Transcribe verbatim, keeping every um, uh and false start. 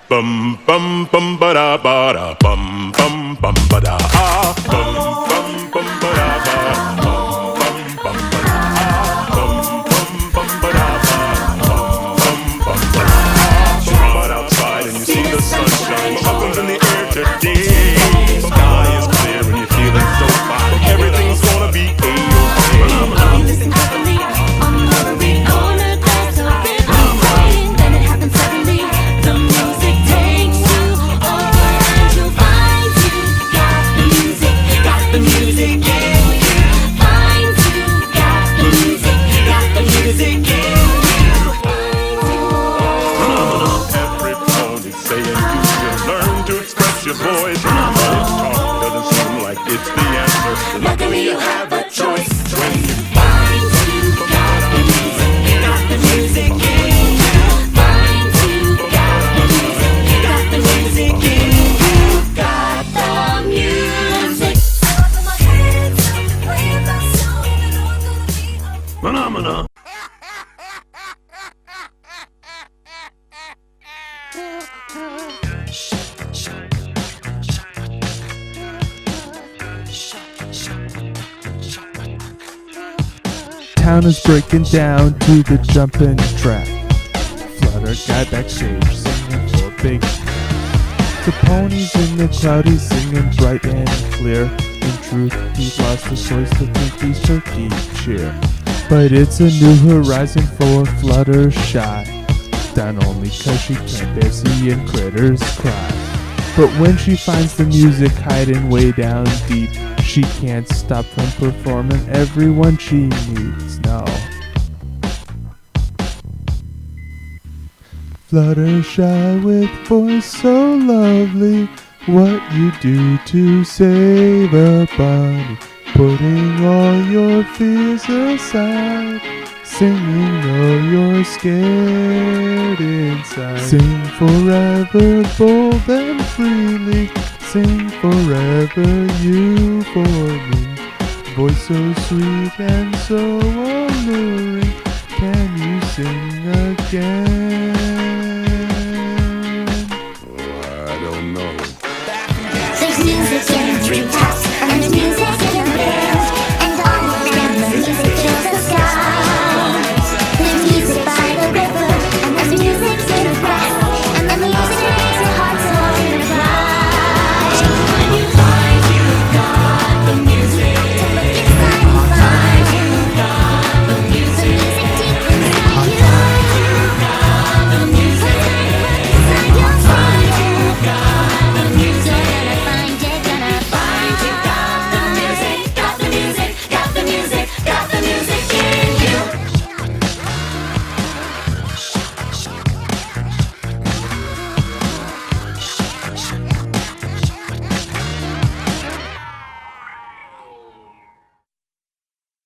Bum bum bum ba da ba da bum bum bum ba da ah bum bum bum ba da ba bum bum bum ba da ah bum bum bum ba da ba bum bum bum ba da ah. You come out outside and you see the sunshine, something's in the air today. Sky is clear and you're feeling so fine. Everything's gonna be a-okay. Listen carefully, I'm already on a dance a bit insane. Then it happens suddenly, the music takes you over and you'll find you got the music, got the music in you. Find you got the music, got the music in you. Everybody's saying you should learn to express your voice. But talk doesn't seem like it's the answer. Luckily you have a choice when you find you got the music, got the music in you. Find you got the music, got the music in you. Got the music. Phenomena. Town is breaking down to the jumping track. Flutter guy backstage singing for a big. The ponies in the crowd, he's singing bright and clear. In truth, he's lost the choice to think he's turkey cheer. But it's a new horizon for Fluttershy, down only cause she can't bear seeing critters cry. But when she finds the music hiding way down deep, she can't stop from performing everyone she needs, no. Fluttershy with voice so lovely, what you do to save a bunny, putting all your fears aside, singing though you're scared inside. Sing forever, bold and freely, sing forever, you for me. Voice so sweet and so alluring, can you sing again?